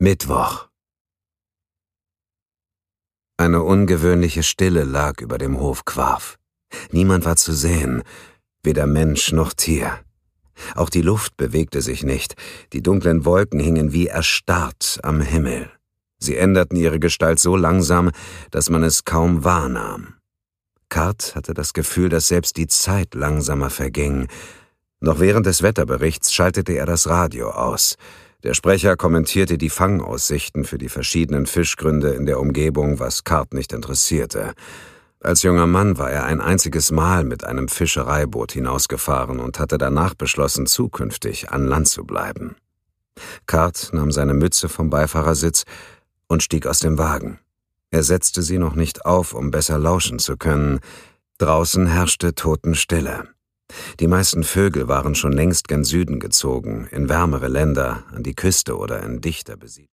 Mittwoch. Eine ungewöhnliche Stille lag über dem Hof Quarf. Niemand war zu sehen, weder Mensch noch Tier. Auch die Luft bewegte sich nicht, die dunklen Wolken hingen wie erstarrt am Himmel. Sie änderten ihre Gestalt so langsam, dass man es kaum wahrnahm. Kurt hatte das Gefühl, dass selbst die Zeit langsamer verging. Noch während des Wetterberichts schaltete er das Radio aus. Der Sprecher kommentierte die Fangaussichten für die verschiedenen Fischgründe in der Umgebung, was Kurt nicht interessierte. Als junger Mann war er ein einziges Mal mit einem Fischereiboot hinausgefahren und hatte danach beschlossen, zukünftig an Land zu bleiben. Kurt nahm seine Mütze vom Beifahrersitz und stieg aus dem Wagen. Er setzte sie noch nicht auf, um besser lauschen zu können. Draußen herrschte Totenstille. Die meisten Vögel waren schon längst gen Süden gezogen, in wärmere Länder, an die Küste oder in dichter besiedelten